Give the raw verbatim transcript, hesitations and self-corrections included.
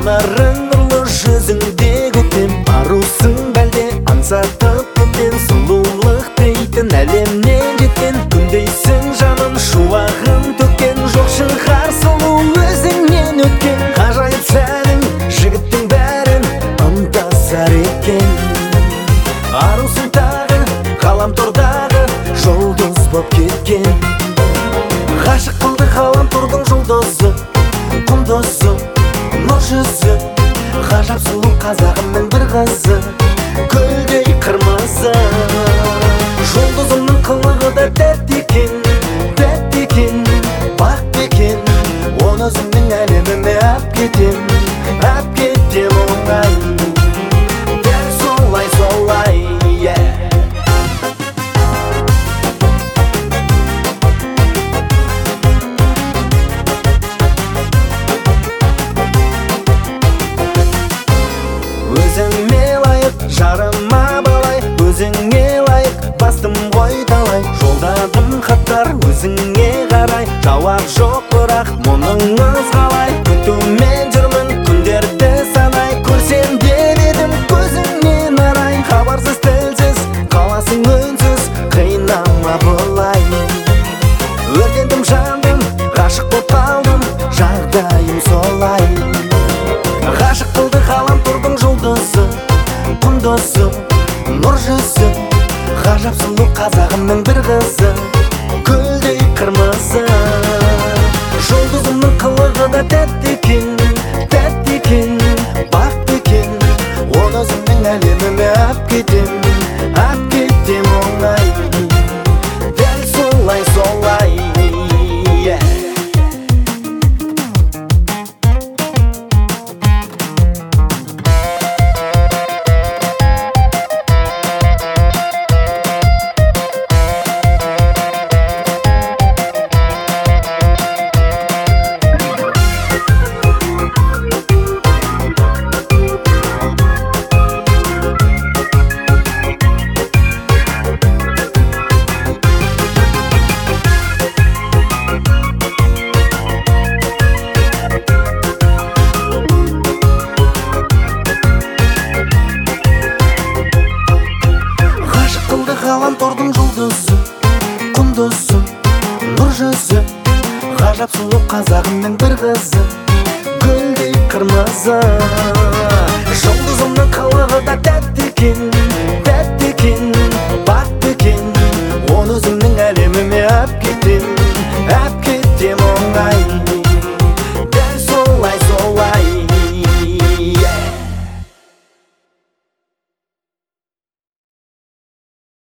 жанарың нұрлы жүзіңде көктем. Арусың бәлде аңсатып көптен, сұлулық дейтін әлемнен жеткен. Күндейсің жаным шуағын төккен, жоқ шығар сұлу өзіңнен өткен. Ғажайып сәнің жігіттің бәрін ынтасар екен. Арусың тағы ғаламтордағы жұлдыз боп кеткен. Ғашық қылды ғаламтордың жұлдызы, құндызы, нұр жүзі, ғажап сұлу қазағымның бір қызы, гүлдей қырмызы. Жұлдызымның қылығы да тәтті екен, тәтті екен, бақытты екен. Оны өзімнің әлеміме әп кетем, әп кетем оңай. Дәл солай солай, yeah. Өзіңе лайық жарыма балай, өзіңе лайық бастым ғой талай. Жолдадым хаттар өзіңе қарай, жауап жоқ бірақ мұныңыз қалай. Күтумен жүрмін күндерді санай, көрсем деп едім көзіңнен арай. Хабарсыз тілсіз қаласың үнсіз, қинама бұлай. Өртендім жандым, ғашық боп қалдым, жағдайым солай. Ғашық қылды ғаламтордың жұлдызы, құндызы, нұр жүзі, ғажап сұлу қазағымның бір қызы, гүлдей қырмызы. Жұлдызымның қылығы да тәтті екен, тәтті екен, бақытты екен. Оны өзімнің әлеміме әп кетем, әп кетем оңай. Дәл солай солай, yeah. Ғаламтордың жұлдызы, құндызы, нұр жүзі, ғажап сұлу қазағымның бір қызы, гүлдей қырмызы. Жұлдызымның қылығы да тәтті екен,